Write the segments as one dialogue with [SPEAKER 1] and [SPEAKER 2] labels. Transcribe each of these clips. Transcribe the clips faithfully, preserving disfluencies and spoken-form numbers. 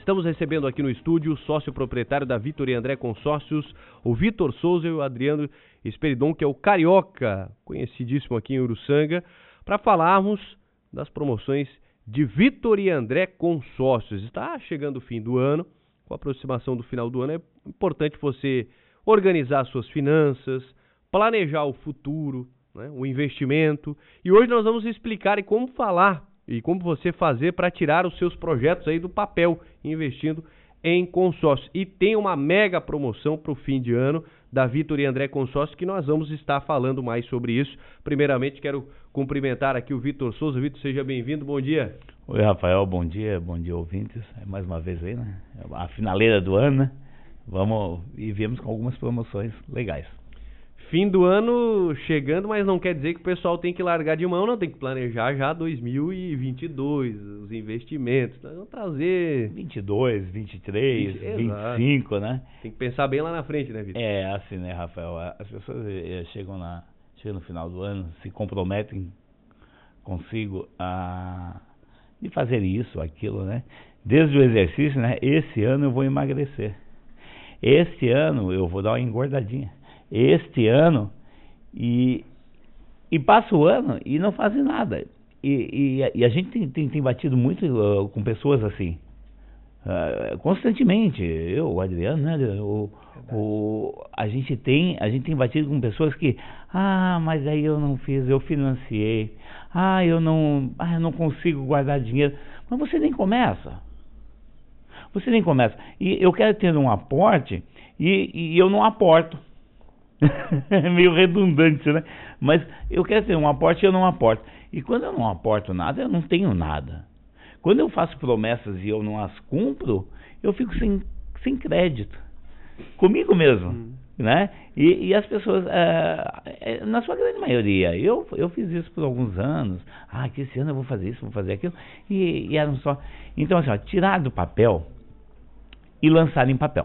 [SPEAKER 1] Estamos recebendo aqui no estúdio o sócio proprietário da Vitor e André Consórcios, o Vitor Souza e o Adriano Esperidon, que é o Carioca, conhecidíssimo aqui em Uruçanga, para falarmos das promoções de Vitor e André Consórcios. Está chegando o fim do ano, com a aproximação do final do ano, é importante você organizar suas finanças, planejar o futuro, né, o investimento. E hoje nós vamos explicar e como falar e como você fazer para tirar os seus projetos aí do papel, investindo em consórcios. E tem uma mega promoção para o fim de ano da Vitor e André Consórcios, que nós vamos estar falando mais sobre isso. Primeiramente, quero cumprimentar aqui o Vitor Souza. Vitor, seja bem-vindo, bom dia.
[SPEAKER 2] Oi, Rafael, bom dia, bom dia, ouvintes. Mais uma vez aí, né? A finaleira do ano, né? Vamos e viemos com algumas promoções legais.
[SPEAKER 1] Fim do ano chegando, mas não quer dizer que o pessoal tem que largar de mão, não. Tem que planejar já dois mil e vinte e dois, os investimentos. Nós vamos trazer...
[SPEAKER 2] vinte e dois, vinte e três,
[SPEAKER 1] vinte,
[SPEAKER 2] vinte e cinco, né?
[SPEAKER 1] Tem que pensar bem lá na frente, né, Vitor?
[SPEAKER 2] É, assim, né, Rafael? As pessoas chegam, na, chegam no final do ano, se comprometem consigo a de fazer isso, aquilo, né? Desde o exercício, né? Esse ano eu vou emagrecer. Este ano eu vou dar uma engordadinha. Este ano, e, e passa o ano e não fazem nada. E, e, e a gente tem, tem, tem batido muito uh, com pessoas assim, uh, constantemente. Eu, o Adriano, né? O, o, a, gente tem, a gente tem batido com pessoas que, ah, mas aí eu não fiz, eu financiei, ah, eu não, ah, eu não consigo guardar dinheiro. Mas você nem começa. Você nem começa. E eu quero ter um aporte e, e eu não aporto. É meio redundante, né? Mas eu quero ter um aporte e eu não aporto. E quando eu não aporto nada, eu não tenho nada. Quando eu faço promessas e eu não as cumpro, eu fico sem, sem crédito. Comigo mesmo, hum. né? E, e as pessoas, é, na sua grande maioria, eu, eu fiz isso por alguns anos. Ah, que esse ano eu vou fazer isso, vou fazer aquilo. E, e eram só... Então, assim, ó, tirar do papel e lançar em papel.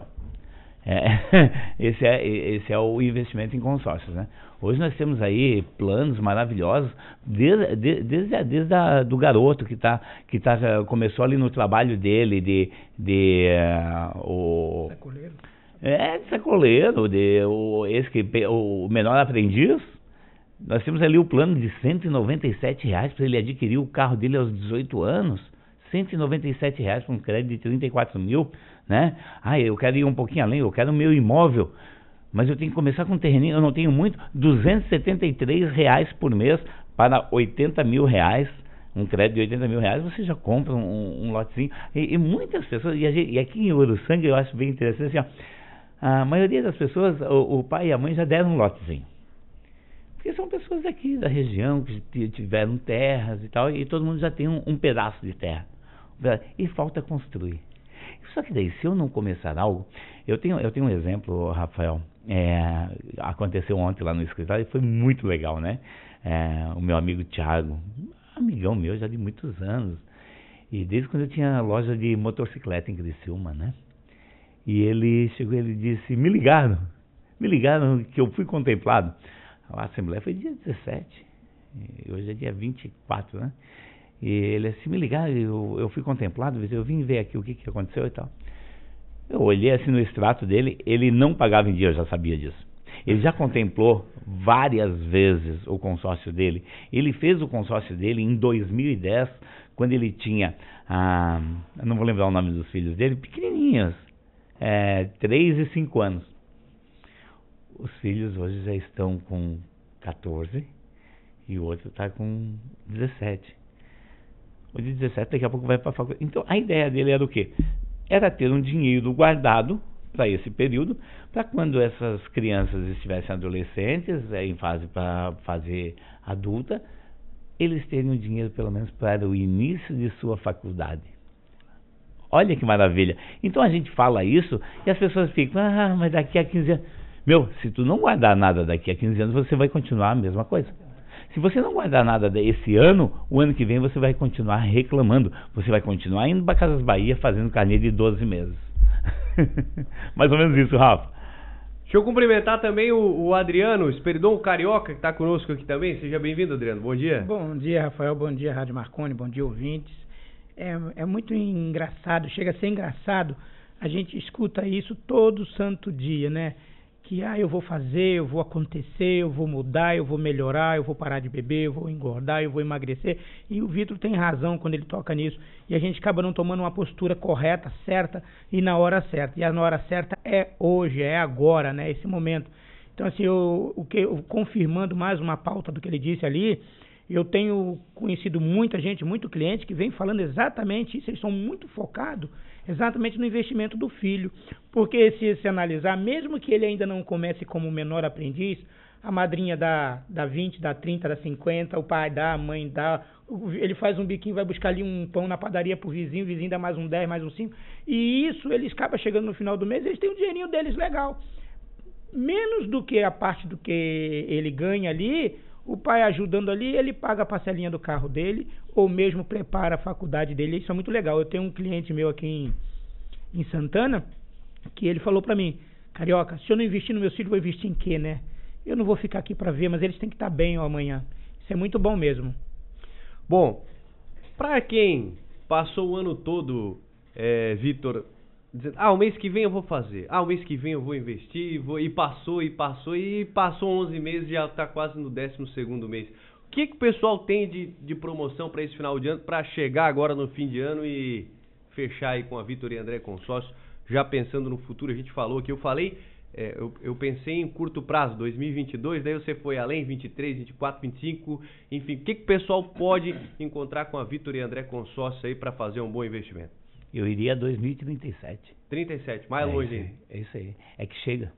[SPEAKER 2] É, esse, é, esse é o investimento em consórcios, né? Hoje nós temos aí planos maravilhosos, desde, desde, desde, desde a, do garoto que, tá, que tá, começou ali no trabalho dele de... de uh, o,
[SPEAKER 3] sacoleiro.
[SPEAKER 2] É, de sacoleiro, de, o, esse que, o menor aprendiz. Nós temos ali o plano de cento e noventa e sete reais para ele adquirir o carro dele aos dezoito anos. cento e noventa e sete reais com um crédito de trinta e quatro mil, né? Ah, eu quero ir um pouquinho além, eu quero o meu imóvel, mas eu tenho que começar com um terreninho, eu não tenho muito, duzentos e setenta e três reais por mês para oitenta mil reais, um crédito de oitenta mil reais, você já compra um, um lotezinho, e, e muitas pessoas, e, a gente, e aqui em Uruçanga eu acho bem interessante, assim, ó, a maioria das pessoas, o, o pai e a mãe já deram um lotezinho. Porque são pessoas aqui da região que tiveram terras e tal, e todo mundo já tem um, um pedaço de terra. E falta construir. Só que daí, se eu não começar algo... Eu tenho, eu tenho um exemplo, Rafael. É, aconteceu ontem lá no escritório e foi muito legal, né? É, o meu amigo Thiago, amigão meu já de muitos anos. E desde quando eu tinha loja de motocicleta em Criciúma, né? E ele chegou e ele disse, me ligaram. Me ligaram que eu fui contemplado. A assembleia foi dia dezessete. E hoje é dia vinte e quatro, né? E ele assim, me ligaram, eu, eu fui contemplado, eu vim ver aqui o que, que aconteceu e tal. Eu olhei assim no extrato dele, ele não pagava em dia, eu já sabia disso. Ele já contemplou várias vezes o consórcio dele. Ele fez o consórcio dele em dois mil e dez, quando ele tinha, ah, não vou lembrar o nome dos filhos dele, pequenininhos, é, três e cinco anos. Os filhos hoje já estão com quatorze e o outro está com dezessete. O de dezessete daqui a pouco vai para a faculdade. Então a ideia dele era o quê? Era ter um dinheiro guardado para esse período, para quando essas crianças estivessem adolescentes, em fase para fase adulta, eles terem um dinheiro pelo menos para o início de sua faculdade. Olha que maravilha. Então a gente fala isso e as pessoas ficam, ah, mas daqui a quinze anos... Meu, se tu não guardar nada daqui a quinze anos, você vai continuar a mesma coisa. Se você não guardar nada desse ano, o ano que vem você vai continuar reclamando. Você vai continuar indo para Casas Bahia fazendo carnê de doze meses. Mais ou menos isso, Rafa.
[SPEAKER 1] Deixa eu cumprimentar também o, o Adriano Esperidon, o Carioca, que está conosco aqui também. Seja bem-vindo, Adriano. Bom dia.
[SPEAKER 3] Bom dia, Rafael. Bom dia, Rádio Marconi. Bom dia, ouvintes. É, é muito engraçado, chega a ser engraçado, a gente escuta isso todo santo dia, né? Que, ah, eu vou fazer, eu vou acontecer, eu vou mudar, eu vou melhorar, eu vou parar de beber, eu vou engordar, eu vou emagrecer. E o Vitor tem razão quando ele toca nisso. E a gente acaba não tomando uma postura correta, certa e na hora certa. E na hora certa é hoje, é agora, né? Esse momento. Então, assim, eu, o que, eu, confirmando mais uma pauta do que ele disse ali, eu tenho conhecido muita gente, muito cliente que vem falando exatamente isso. Eles são muito focados exatamente no investimento do filho. Porque se se analisar, mesmo que ele ainda não comece como menor aprendiz, a madrinha dá, dá vinte, dá trinta, dá cinquenta, o pai dá, a mãe dá, ele faz um biquinho, vai buscar ali um pão na padaria pro vizinho, o vizinho dá mais um dez, mais um cinco, e isso eles acabam chegando no final do mês, eles têm um dinheirinho deles legal. Menos do que a parte do que ele ganha ali, o pai ajudando ali, ele paga a parcelinha do carro dele, ou mesmo prepara a faculdade dele. Isso é muito legal. Eu tenho um cliente meu aqui em, em Santana, que ele falou pra mim, Carioca, se eu não investir no meu filho, vou investir em quê, né? Eu não vou ficar aqui pra ver, mas eles têm que estar bem ó, amanhã. Isso é muito bom mesmo.
[SPEAKER 1] Bom, pra quem passou o ano todo, é, Vitor, dizendo, ah, o mês que vem eu vou fazer, ah, o mês que vem eu vou investir, vou... e passou, e passou, e passou onze meses e já está quase no décimo segundo mês. O que, que o pessoal tem de, de promoção para esse final de ano, para chegar agora no fim de ano e fechar aí com a Vitor e André Consórcio, já pensando no futuro? A gente falou que eu falei, é, eu, eu pensei em curto prazo, dois mil e vinte e dois, daí você foi além, vinte e três, vinte e quatro, vinte e cinco, enfim, o que, que o pessoal pode encontrar com a Vitor e André Consórcio aí para fazer um bom investimento?
[SPEAKER 2] Eu iria a dois mil e trinta e sete.
[SPEAKER 1] trinta e sete, mais
[SPEAKER 2] é
[SPEAKER 1] longe
[SPEAKER 2] isso,
[SPEAKER 1] ainda.
[SPEAKER 2] É isso aí. É que chega.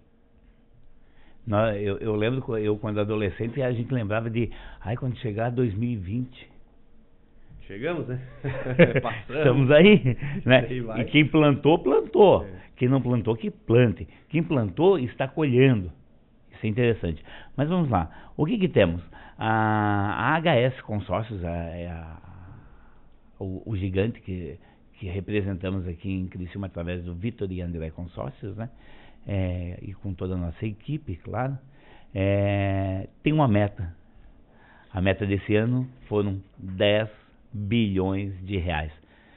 [SPEAKER 2] Nós, eu, eu lembro, eu quando adolescente, a gente lembrava de, ai, quando chegar dois mil e vinte.
[SPEAKER 1] Chegamos, né?
[SPEAKER 2] Estamos aí, né?
[SPEAKER 1] Aí
[SPEAKER 2] e quem plantou, plantou.
[SPEAKER 1] É.
[SPEAKER 2] Quem não plantou, que plante. Quem plantou, está colhendo. Isso é interessante. Mas vamos lá. O que que temos? A, a H S Consórcios, a, a, o, o gigante que... que representamos aqui em Criciúma através do Vitor e André Consórcios, né? É, e com toda a nossa equipe, claro, é, tem uma meta. A meta desse ano foram dez bilhões de reais.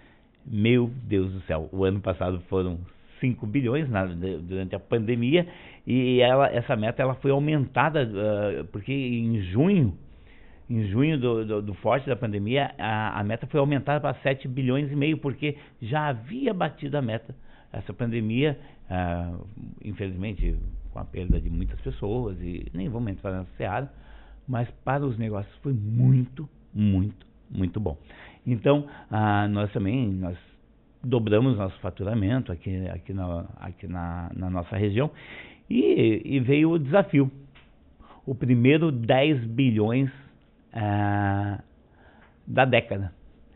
[SPEAKER 2] Meu Deus do céu, o ano passado foram cinco bilhões na, durante a pandemia, e ela, essa meta ela foi aumentada, uh, porque em junho, Em junho do, do, do forte da pandemia, a, a meta foi aumentada para sete bilhões e meio, porque já havia batido a meta. Essa pandemia, ah, infelizmente, com a perda de muitas pessoas, e nem vamos entrar nessa seara, mas para os negócios foi muito, muito, muito bom. Então, ah, nós também, nós dobramos nosso faturamento aqui, aqui, na, aqui na, na nossa região, e, e veio o desafio. O primeiro dez bilhões Ah, da década.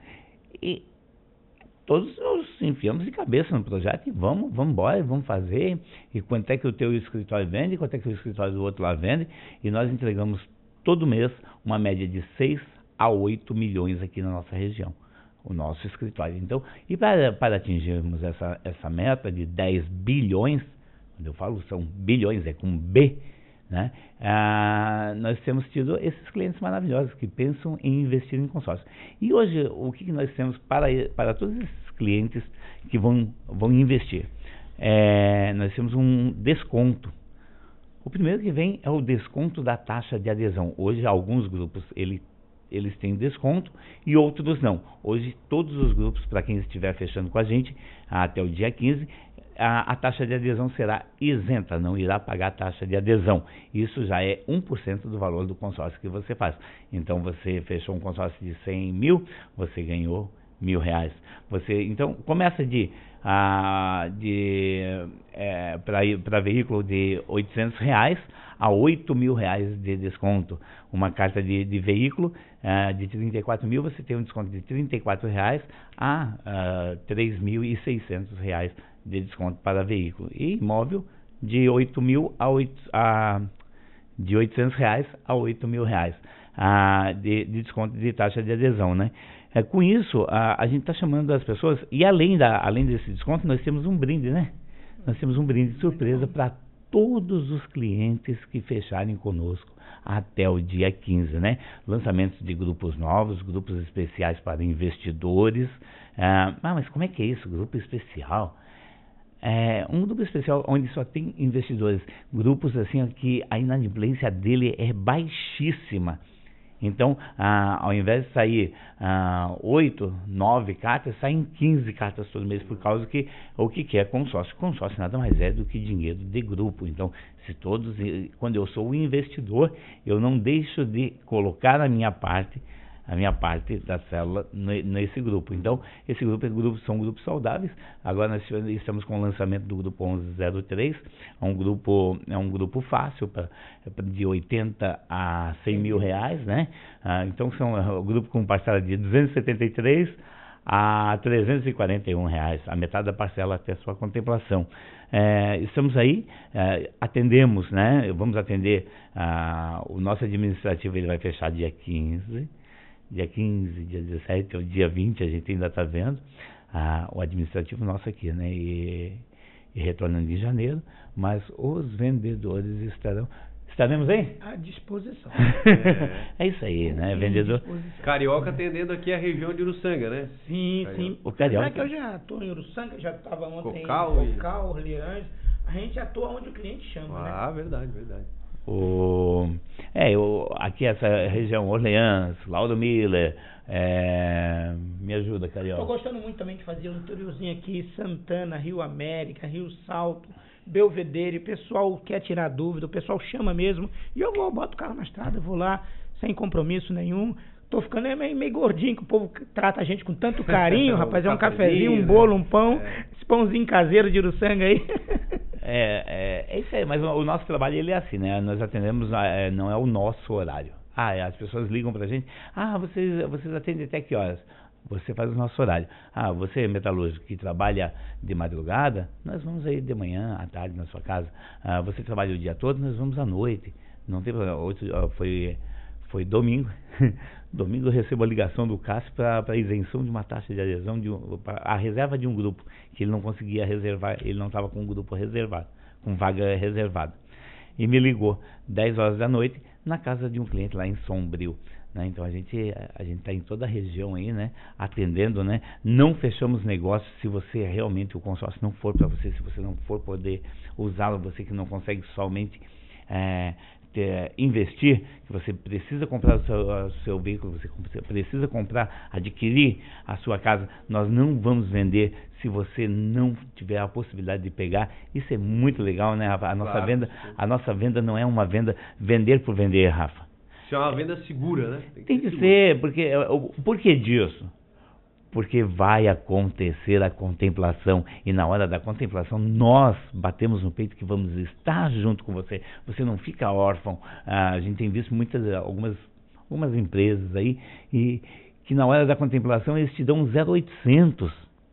[SPEAKER 2] E todos nos enfiamos de cabeça no projeto e vamos, vamos embora, vamos fazer. E quanto é que o teu escritório vende, quanto é que o escritório do outro lá vende, e nós entregamos todo mês uma média de seis a oito milhões aqui na nossa região, o nosso escritório. Então, e para, para atingirmos essa, essa meta de dez bilhões, quando eu falo são bilhões, é com B, né? Ah, nós temos tido esses clientes maravilhosos que pensam em investir em consórcio. E hoje, o que nós temos para, para todos esses clientes que vão, vão investir? É, nós temos um desconto. O primeiro que vem é o desconto da taxa de adesão. Hoje, alguns grupos ele, eles têm desconto e outros não. Hoje, todos os grupos, para quem estiver fechando com a gente, até o dia quinze, A, a taxa de adesão será isenta, não irá pagar a taxa de adesão. Isso já é um por cento do valor do consórcio que você faz. Então, você fechou um consórcio de cem mil, você ganhou mil reais. Você, então, começa de, a, de é, para veículo de oitocentos reais a oito mil reais de desconto. Uma carta de, de veículo uh, de trinta e quatro mil, você tem um desconto de trinta e quatro reais a uh, três mil e seiscentos reais de desconto para veículo. E imóvel de oito mil a, oito, a de oitocentos reais a oito mil reais a, de, de desconto de taxa de adesão, né? É, com isso, a, a gente está chamando as pessoas, e além, da, além desse desconto, nós temos um brinde, né? Nós temos um brinde de surpresa para todos os clientes que fecharem conosco até o dia quinze, né? Lançamentos de grupos novos, grupos especiais para investidores. Ah, mas como é que é isso, grupo especial? É um grupo especial onde só tem investidores, grupos assim que a inadimplência dele é baixíssima. Então, ah, ao invés de sair ah, oito, nove cartas, saem quinze cartas todo mês, por causa que o que, que é consórcio? Consórcio nada mais é do que dinheiro de grupo. Então, se todos, quando eu sou o investidor, eu não deixo de colocar a minha parte, a minha parte da célula nesse grupo. Então, esse grupo, é grupo são grupos saudáveis. Agora nós estamos com o lançamento do grupo onze zero três, é um grupo, é um grupo fácil, pra, de oitenta a cem mil reais, né? Ah, então, são é, o grupo com parcela de duzentos e setenta e três a trezentos e quarenta e um reais, a metade da parcela até sua contemplação. É, estamos aí, é, atendemos, né? Vamos atender, ah, o nosso administrativo ele vai fechar dia quinze, dia quinze, dia dezessete ou dia vinte, a gente ainda está vendo, ah, o administrativo nosso aqui, né? E, e retornando em janeiro, mas os vendedores estarão... Estaremos aí?
[SPEAKER 3] À disposição.
[SPEAKER 2] É, é isso aí, né? Vendedor.
[SPEAKER 1] Carioca atendendo aqui a região de Uruçanga, né?
[SPEAKER 3] Sim,
[SPEAKER 1] Carioca.
[SPEAKER 3] sim.
[SPEAKER 2] O Carioca.
[SPEAKER 3] É que eu já estou em Uruçanga, já estava ontem
[SPEAKER 1] Cocal
[SPEAKER 3] em Cocal, Orleans. A gente atua onde o cliente chama, né?
[SPEAKER 1] Ah, verdade, verdade.
[SPEAKER 2] O, é, eu, aqui essa região, Orleans, Lauro Miller, é, me ajuda, Carioca.
[SPEAKER 3] Estou gostando muito também de fazer um interiorzinho aqui, Santana, Rio América, Rio Salto, Belvedere. O pessoal quer tirar dúvida, o pessoal chama mesmo, e eu vou, boto o carro na estrada, eu vou lá, sem compromisso nenhum. Tô ficando meio, meio gordinho, que o povo trata a gente com tanto carinho, um rapaz, é um cafezinho, um bolo, um pão, é. Esse pãozinho caseiro de Uruçanga aí.
[SPEAKER 2] É, é, é isso aí, mas o, o nosso trabalho ele é assim, né? Nós atendemos, é, não é o nosso horário. Ah, as pessoas ligam pra gente, ah, vocês, vocês atendem até que horas? Você faz o nosso horário. Ah, você é metalúrgico que trabalha de madrugada, nós vamos aí de manhã, à tarde na sua casa. Ah, você trabalha o dia todo, nós vamos à noite. Não tem problema. Outro, foi, foi domingo. Domingo eu recebo a ligação do Cássio para a isenção de uma taxa de adesão, de um, a reserva de um grupo, que ele não conseguia reservar, ele não estava com um grupo reservado, com vaga reservada. E me ligou dez horas da noite na casa de um cliente lá em Sombrio. Né? Então a gente a gente está em toda a região aí, né? Atendendo, né? Não fechamos negócios se você realmente, o consórcio não for para você, se você não for poder usá-lo, você que não consegue somente é, ter, investir, que você precisa comprar o seu, o seu veículo, você precisa comprar, adquirir a sua casa, nós não vamos vender se você não tiver a possibilidade de pegar. Isso é muito legal, né, Rafa? A nossa
[SPEAKER 1] Claro,
[SPEAKER 2] venda,
[SPEAKER 1] sim.
[SPEAKER 2] a nossa venda não é uma venda vender por vender, Rafa.
[SPEAKER 1] Isso é uma venda segura, né?
[SPEAKER 2] Tem que, Tem que ser, ser porque o porquê disso? Porque vai acontecer a contemplação, e na hora da contemplação nós batemos no peito que vamos estar junto com você. Você não fica órfão. Ah, a gente tem visto muitas, algumas, algumas empresas aí e que na hora da contemplação eles te dão um zero oitocentos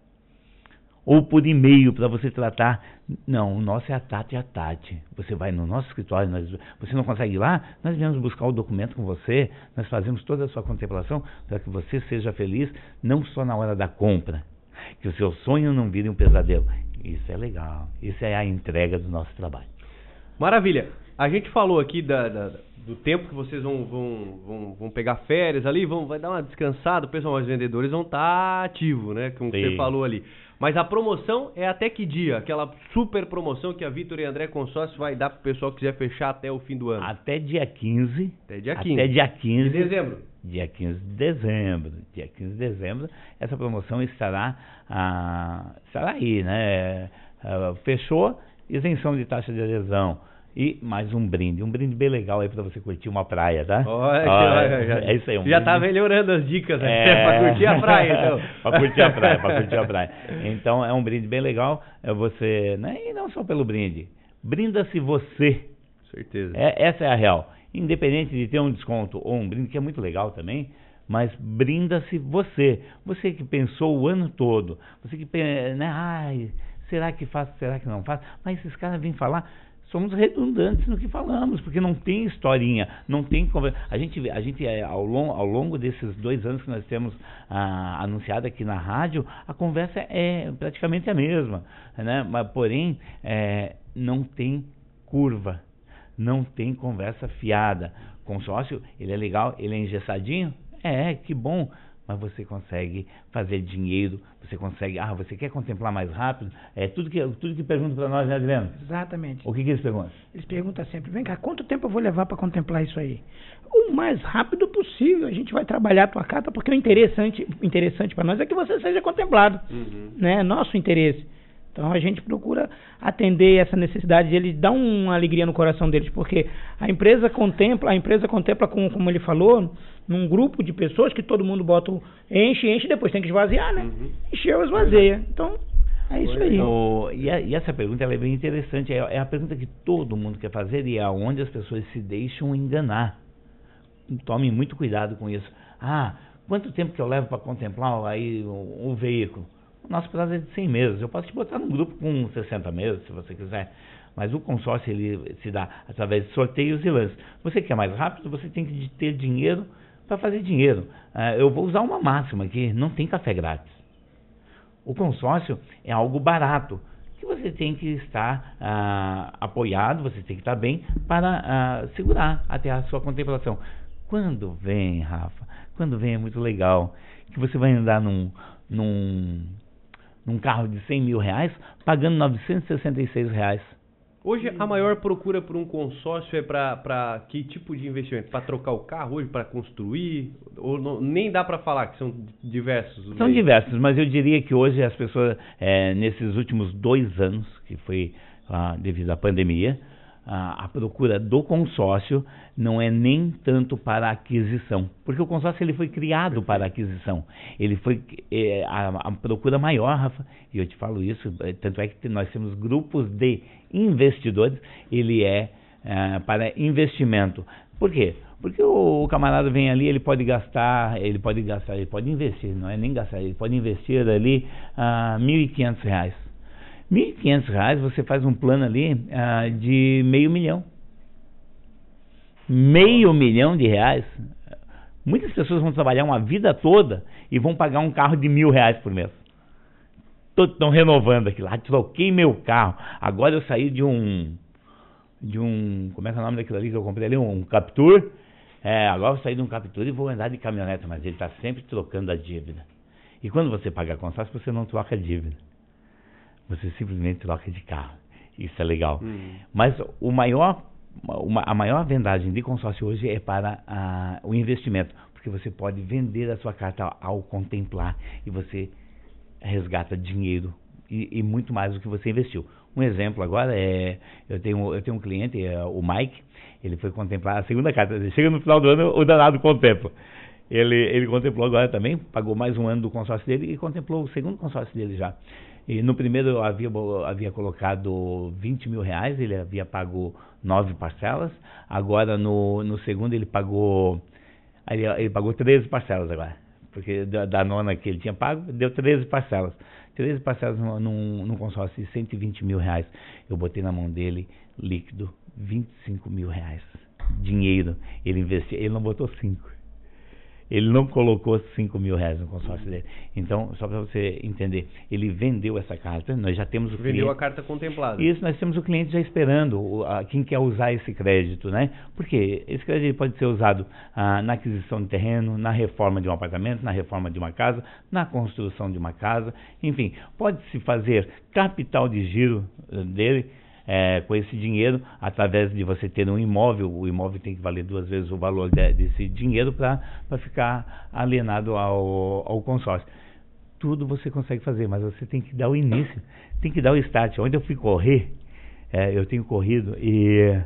[SPEAKER 2] ou por e-mail para você tratar. Não, o nosso é a Tati e a Tati. Você vai no nosso escritório, nós, você não consegue ir lá, nós viemos buscar o documento com você, nós fazemos toda a sua contemplação para que você seja feliz, não só na hora da compra, que o seu sonho não vire um pesadelo. Isso é legal, isso é a entrega do nosso trabalho.
[SPEAKER 1] Maravilha. A gente falou aqui da, da, do tempo que vocês vão, vão, vão, vão pegar férias ali, vão, vai dar uma descansada, o pessoal, os vendedores vão estar ativos, né, como você falou ali. Mas a promoção é até que dia? Aquela super promoção que a Vitor e André Consórcio vai dar para o pessoal que quiser fechar até o fim do ano.
[SPEAKER 2] Até dia quinze.
[SPEAKER 1] Até dia quinze.
[SPEAKER 2] Até dia quinze.
[SPEAKER 1] De dezembro.
[SPEAKER 2] Dia quinze de dezembro. Dia quinze de dezembro. Essa promoção estará, ah, estará aí, né? Ah, fechou, isenção de taxa de adesão. E mais um brinde, um brinde bem legal aí pra você curtir uma praia, tá?
[SPEAKER 1] Olha,
[SPEAKER 2] Olha,
[SPEAKER 1] já,
[SPEAKER 2] é isso aí. Um
[SPEAKER 1] já
[SPEAKER 2] brinde.
[SPEAKER 1] tá melhorando as dicas, né?
[SPEAKER 2] É...
[SPEAKER 1] pra curtir a praia, então.
[SPEAKER 2] Pra curtir a praia, pra curtir a praia. Então é um brinde bem legal, é você, né? E não só pelo brinde, brinda-se você.
[SPEAKER 1] Certeza.
[SPEAKER 2] É, essa é a real. Independente de ter um desconto ou um brinde, que é muito legal também, mas brinda-se você. Você que pensou o ano todo, você que, né? Ai, será que faz, será que não faz? Mas esses caras vêm falar... Somos redundantes no que falamos, porque não tem historinha, não tem conversa. A gente, a gente ao, long, ao longo desses dois anos que nós temos ah, anunciado aqui na rádio, a conversa é praticamente a mesma, né? Mas, porém, é, não tem curva, não tem conversa fiada. Consórcio, ele é legal, ele é engessadinho? É, que bom, mas você consegue fazer dinheiro, você consegue, ah, você quer contemplar mais rápido? É tudo que, tudo que perguntam para nós, né, Adriano?
[SPEAKER 3] Exatamente.
[SPEAKER 2] O que, que eles perguntam?
[SPEAKER 3] Eles perguntam sempre, vem cá, quanto tempo eu vou levar para contemplar isso aí? O mais rápido possível, a gente vai trabalhar a tua carta, porque o interessante, interessante para nós é que você seja contemplado, uhum. né? Nosso interesse. Então a gente procura atender essa necessidade de eles, dar uma alegria no coração deles, porque a empresa contempla, a empresa contempla, como, como ele falou, num grupo de pessoas que todo mundo bota, enche, enche, depois tem que esvaziar, né? Uhum. Encheu, esvazia. Então, é isso aí.
[SPEAKER 2] O, e, a, e essa pergunta ela é bem interessante, é, é a pergunta que todo mundo quer fazer e é onde as pessoas se deixam enganar. Tome muito cuidado com isso. Ah, quanto tempo que eu levo para contemplar aí o, o veículo? O nosso prazo é de cem meses. Eu posso te botar num grupo com sessenta meses, se você quiser. Mas o consórcio ele se dá através de sorteios e lances. Você quer mais rápido, você tem que ter dinheiro para fazer dinheiro. Uh, eu vou usar uma máxima aqui, não tem café grátis. O consórcio é algo barato, que você tem que estar uh, apoiado, você tem que estar bem para uh, segurar até a sua contemplação. Quando vem, Rafa, quando vem é muito legal, que você vai andar num... num num carro de cem mil reais, pagando novecentos e sessenta e seis reais.
[SPEAKER 1] Hoje a maior procura por um consórcio é para que tipo de investimento? Para trocar o carro hoje, para construir? Ou não, nem dá para falar que são diversos?
[SPEAKER 2] São meios. diversos, mas eu diria que hoje as pessoas, é, nesses últimos dois anos, que foi ah, devido à pandemia, a, a procura do consórcio não é nem tanto para aquisição, porque o consórcio ele foi criado para aquisição. Ele foi é, a, a procura maior, Rafa, e eu te falo isso, tanto é que nós temos grupos de investidores, ele é, é para investimento. Por quê? Porque o, o camarada vem ali, ele pode gastar, ele pode gastar, ele pode investir, não é nem gastar, ele pode investir ali ah, mil e quinhentos reais. mil e quinhentos reais você faz um plano ali ah, de meio milhão. Meio milhão de reais. Muitas pessoas vão trabalhar uma vida toda e vão pagar um carro de mil reais por mês. Estão renovando aquilo. Ah, troquei meu carro. Agora eu saí de um... De um... Como é que é o nome daquilo ali que eu comprei ali? Um Captur. É, agora eu saí de um Captur e vou andar de caminhonete. Mas ele está sempre trocando a dívida. E quando você paga consórcio, você não troca a dívida. Você simplesmente troca de carro. Isso é legal. Hum. Mas o maior, uma, a maior vendagem de consórcio hoje é para a, o investimento. Porque você pode vender a sua carta ao, ao contemplar e você resgata dinheiro e, e muito mais do que você investiu. Um exemplo agora é, eu tenho, eu tenho um cliente, é, o Mike, ele foi contemplar a segunda carta. Chega no final do ano, o danado contempla. Ele, ele contemplou agora também, pagou mais um ano do consórcio dele e contemplou o segundo consórcio dele já. E no primeiro eu havia, havia colocado vinte mil reais, ele havia pago nove parcelas. Agora no, no segundo ele pagou, ele, ele pagou treze parcelas agora. Porque da, da nona que ele tinha pago, deu treze parcelas. treze parcelas num, num consórcio de cento e vinte mil reais. Eu botei na mão dele, líquido, vinte e cinco mil reais. Dinheiro. Ele investiu, ele não botou cinco. Ele não colocou cinco mil reais no consórcio dele. Então, só para você entender, ele vendeu essa carta, nós já temos o cliente...
[SPEAKER 1] Vendeu a carta contemplada.
[SPEAKER 2] Isso, nós temos o cliente já esperando, o, a, quem quer usar esse crédito, né? Porque esse crédito ele pode ser usado ah, na aquisição de terreno, na reforma de um apartamento, na reforma de uma casa, na construção de uma casa, enfim, pode-se fazer capital de giro dele, É, com esse dinheiro, através de você ter um imóvel, o imóvel tem que valer duas vezes o valor de, desse dinheiro para ficar alienado ao, ao consórcio. Tudo você consegue fazer, mas você tem que dar o início, tem que dar o start. Onde eu fui correr, é, eu tenho corrido e,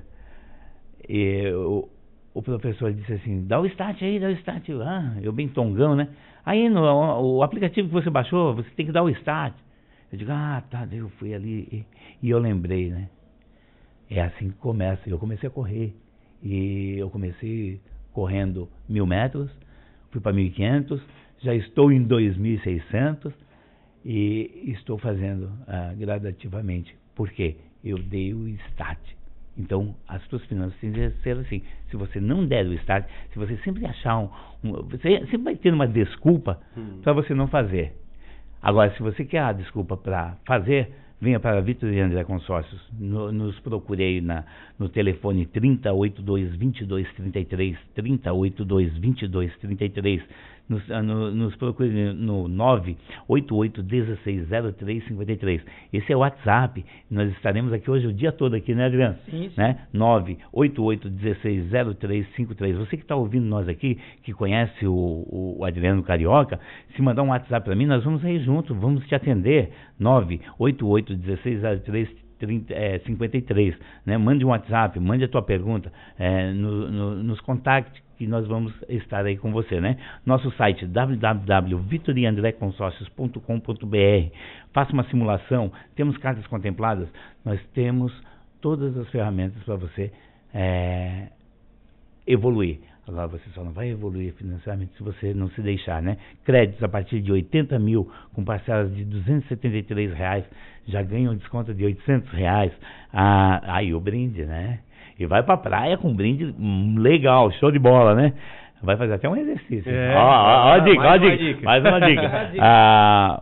[SPEAKER 2] e o, o professor disse assim, dá o start aí, dá o start. Ah, eu bem tongão, né? Aí no o aplicativo que você baixou, você tem que dar o start. Eu digo, ah, tá, eu fui ali e, e eu lembrei, né? É assim que começa. Eu comecei a correr. E eu comecei correndo mil metros, fui para mil e quinhentos, já estou em dois mil e seiscentos e estou fazendo ah, gradativamente. Por quê? Eu dei o start. Então, as suas finanças têm que ser assim. Se você não der o start, se você sempre achar um... um você sempre vai ter uma desculpa hum. para você não fazer. Agora, se você quer a desculpa para fazer, venha para Vitor e André Consórcios. No, nos procurei na, no telefone trinta, oitenta e dois, vinte e dois, trinta e três, trinta, oitenta e dois, vinte e dois, trinta e três. Nos, no, nos procure no nove oito oito, dezesseis, zero três, cinquenta e três. Esse é o WhatsApp. Nós estaremos aqui hoje o dia todo aqui, né, Adriano?
[SPEAKER 3] Sim, sim.
[SPEAKER 2] Né? nove oito oito, dezesseis, zero três, cinquenta e três. Você que está ouvindo nós aqui, que conhece o, o Adriano Carioca, se mandar um WhatsApp para mim, nós vamos aí junto, vamos te atender. nove oito oito, dezesseis, zero três, trinta, é, cinquenta e três, né? Mande um WhatsApp, mande a tua pergunta, é, no, no, nos contacte, que nós vamos estar aí com você, né? Nosso site w w w ponto vitor e andré consórcios ponto com ponto b r. Faça uma simulação, temos cartas contempladas, nós temos todas as ferramentas para você é, evoluir. Agora você só não vai evoluir financeiramente se você não se deixar, né? Créditos a partir de oitenta mil, com parcelas de duzentos e setenta e três reais, já ganham um desconto de oitocentos reais. Ah, aí o brinde, né? E vai pra praia com um brinde legal, show de bola, né? Vai fazer até um exercício.
[SPEAKER 1] É,
[SPEAKER 2] ó, ó, ó a dica, ó a dica,
[SPEAKER 1] dica.
[SPEAKER 2] mais uma dica. Ah,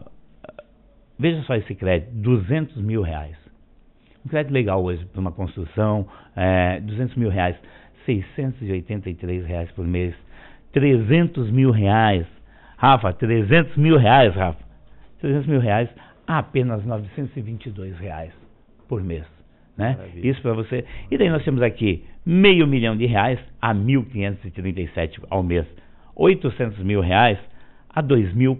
[SPEAKER 2] veja só esse crédito, duzentos mil reais. Um crédito legal hoje para uma construção, é, duzentos mil reais, seiscentos e oitenta e três reais por mês, trezentos mil reais. Rafa, trezentos mil reais, Rafa. trezentos mil reais, apenas novecentos e vinte e dois reais por mês. Né? Isso para você. E daí nós temos aqui meio milhão de reais a mil quinhentos e trinta e sete ao mês, oitocentos mil reais a dois mil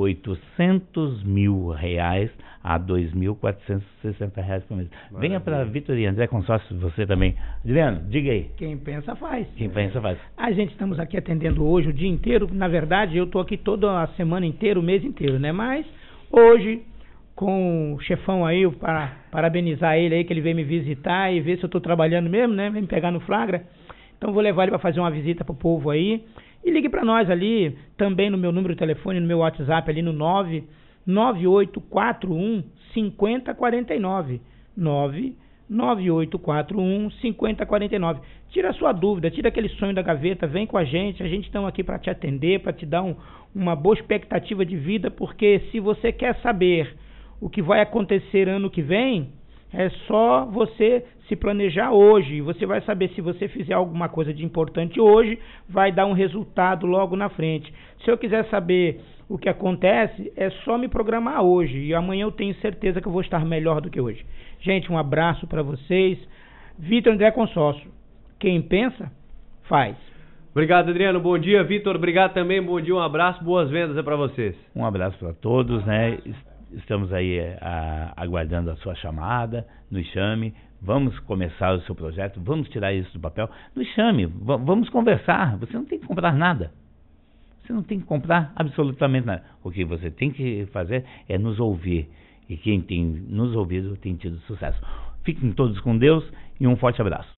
[SPEAKER 2] oitocentos mil reais a dois mil quatrocentos e sessenta reais por mês. Maravilha. Venha para Vitor e André Consórcios, você também. Adriano, diga aí.
[SPEAKER 3] Quem pensa faz.
[SPEAKER 2] Quem pensa faz.
[SPEAKER 3] A gente estamos aqui atendendo hoje o dia inteiro. Na verdade, eu estou aqui toda a semana inteira, o mês inteiro, né? Mas hoje, com o chefão aí, para parabenizar ele aí, que ele veio me visitar e ver se eu estou trabalhando mesmo, né? Vem me pegar no flagra. Então vou levar ele para fazer uma visita pro povo aí. E ligue para nós ali, também no meu número de telefone, no meu WhatsApp ali no nove nove oito quatro um, cinco zero quatro nove. nove nove oito quatro um, cinco zero quatro nove. Tira a sua dúvida, tira aquele sonho da gaveta, vem com a gente. A gente está aqui para te atender, para te dar um, uma boa expectativa de vida, porque se você quer saber o que vai acontecer ano que vem, é só você se planejar hoje. E você vai saber, se você fizer alguma coisa de importante hoje, vai dar um resultado logo na frente. Se eu quiser saber o que acontece, é só me programar hoje. E amanhã eu tenho certeza que eu vou estar melhor do que hoje. Gente, um abraço para vocês. Vitor André Consórcio. Quem pensa, faz.
[SPEAKER 1] Obrigado, Adriano. Bom dia, Vitor. Obrigado também. Bom dia, um abraço. Boas vendas é para vocês.
[SPEAKER 2] Um abraço para todos, né? Estamos aí a, aguardando a sua chamada, nos chame, vamos começar o seu projeto, vamos tirar isso do papel, nos chame, vamos conversar. Você não tem que comprar nada, você não tem que comprar absolutamente nada. O que você tem que fazer é nos ouvir, e quem tem nos ouvido tem tido sucesso. Fiquem todos com Deus e um forte abraço.